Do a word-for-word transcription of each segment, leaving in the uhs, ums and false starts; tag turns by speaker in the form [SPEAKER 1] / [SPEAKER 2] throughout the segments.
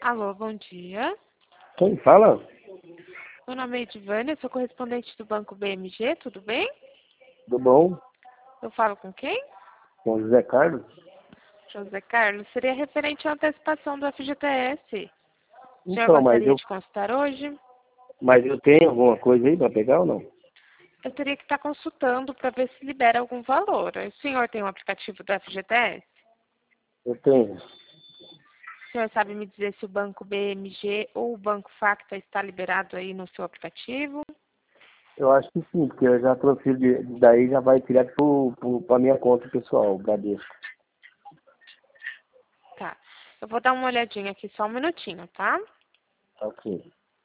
[SPEAKER 1] Alô, bom dia.
[SPEAKER 2] Quem fala?
[SPEAKER 1] Meu nome é Edivânia, sou correspondente do Banco B M G, tudo bem?
[SPEAKER 2] Tudo bom?
[SPEAKER 1] Eu falo com quem?
[SPEAKER 2] Com o José Carlos?
[SPEAKER 1] José Carlos, seria referente à antecipação do F G T S. O senhor
[SPEAKER 2] Então, mas
[SPEAKER 1] gostaria
[SPEAKER 2] eu,
[SPEAKER 1] de consultar hoje?
[SPEAKER 2] mas eu tenho alguma coisa aí para pegar ou não?
[SPEAKER 1] Eu teria que estar consultando para ver se libera algum valor. O senhor tem um aplicativo do F G T S?
[SPEAKER 2] Eu tenho.
[SPEAKER 1] O senhor sabe me dizer se o Banco B M G ou o Banco Facta está liberado aí no seu aplicativo?
[SPEAKER 2] Eu acho que sim, porque eu já transfiro de, daí já vai direto para a minha conta pessoal, Bradesco.
[SPEAKER 1] Tá. Eu vou dar uma olhadinha aqui, só um minutinho, tá?
[SPEAKER 2] Ok.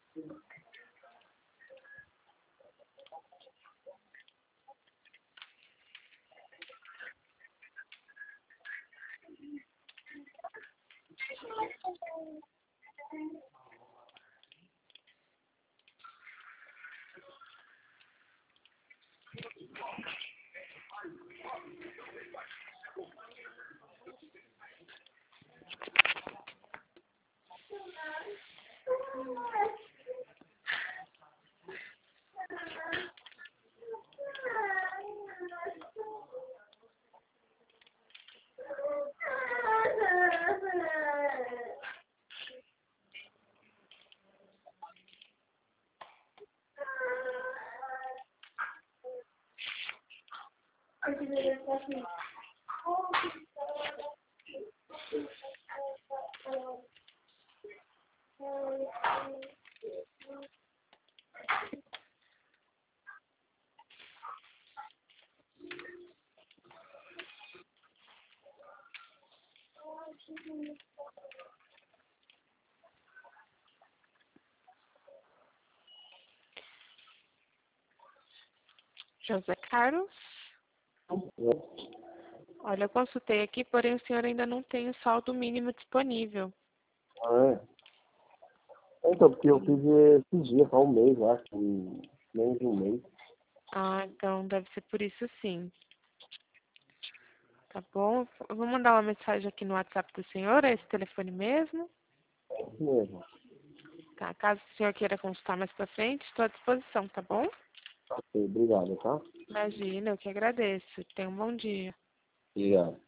[SPEAKER 1] José Carlos? Olha, eu consultei aqui, porém o senhor ainda não tem o saldo mínimo disponível.
[SPEAKER 2] Ah, é. Então, porque eu fiz esses dias, só um mês, eu acho, um- menos de um mês.
[SPEAKER 1] Ah, então deve ser por isso sim. Tá bom? Eu vou mandar uma mensagem aqui no WhatsApp do senhor, é esse telefone mesmo.
[SPEAKER 2] É isso mesmo.
[SPEAKER 1] Tá? Caso o senhor queira consultar mais pra frente, estou à disposição, tá bom?
[SPEAKER 2] Ok, obrigado, tá?
[SPEAKER 1] Imagina, eu que agradeço. Tenha um bom dia.
[SPEAKER 2] Obrigado.